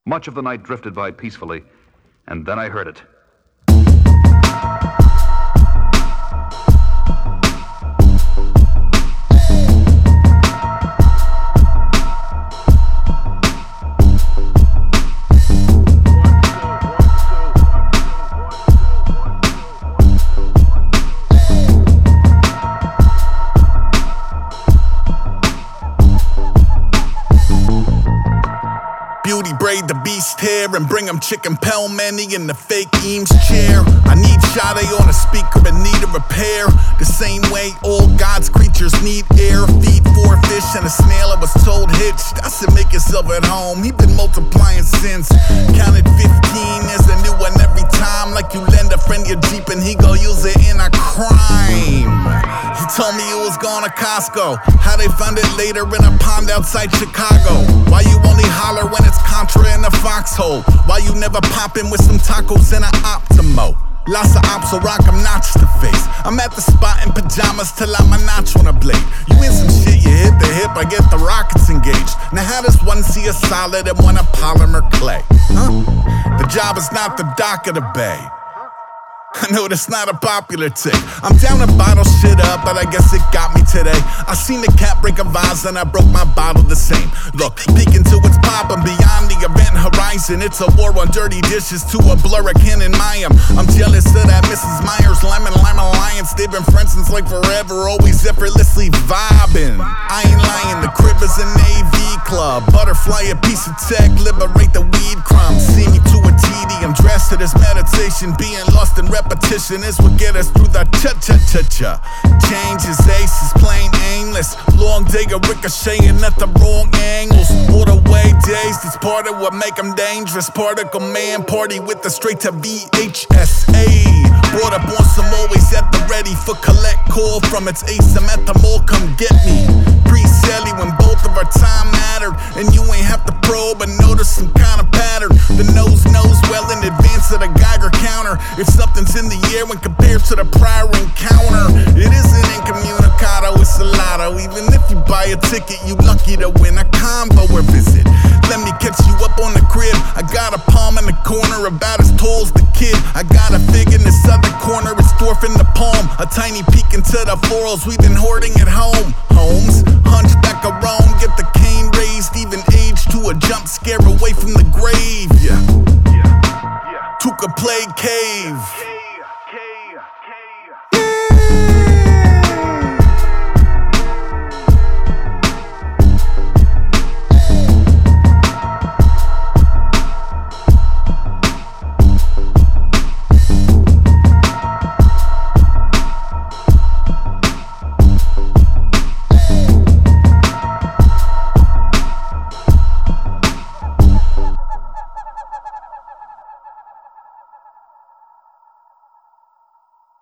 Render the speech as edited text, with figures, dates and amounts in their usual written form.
Much of the night drifted by peacefully, and then I heard it. Beauty braid the beast hair and bring him chicken pelmeni in the fake Eames chair. I need Sade on a speaker and need a repair. The same way all God's creatures need air. Feed 4 fish and a snail, I was told hitched. I said make yourself at home, he been multiplying since. Counted 15, there's a new one every time. Like you lend a friend your Jeep and he gon' use it in a crime. He told me you was going to Costco. How they found it later in a pond outside Chicago. Why you only holler when it's Contra in a foxhole? Why you never poppin' with some tacos and an Optimo? Lots of ops will rock, I'm notch the face. I'm at the spot in pajamas till I'm a notch on a blade. You in some shit, you hit the hip, I get the rockets engaged. Now how does one see a solid and one a polymer clay? Huh? The job is not the dock of the bay. I know that's not a popular take. I'm down to bottle shit up, but I guess it got me today. I seen the cat break a vase and I broke my bottle the same. Look, peeking to its poppin' beyond the event horizon. It's a war on dirty dishes to a blur akin in Mayim. I'm jealous of that Mrs. Myers Lemon Lime Alliance. They've been friends since like forever, always effortlessly vibing. I ain't lying, the crib is an AV club. Butterfly, a piece of tech, liberate the weed crumbs. See me to a TD, I'm dressed to this meditation. Being lost in repetition is what get us through the cha-cha-cha-cha. Change is aces, plain aimless. Long day of ricocheting at the wrong angles. All the way dazed, it's part of what make them dangerous. Particle man party with the straight to VHSA. Brought up on some always at the ready for collect call from its ace. I'm at the mall, come get me. Pre-selly when both of our time mattered. And you ain't have to probe and notice some kind of pattern. The nose knows well in advance of the Geiger counter. If something's in the air when compared to the prior encounter, it isn't incommunicado, it's a lotto. Even if you buy a ticket, you lucky to win a combo or visit. Let me catch you up on the crib. I got a palm in the corner about as tall as the kid. I got a fig in this other corner, it's dwarf in the palm. A tiny peek into the florals we've been hoarding at home. Holmes, hunchback of Rome, get the cane raised, even age to a jump scare away from the grave. Yeah. Took a play cave.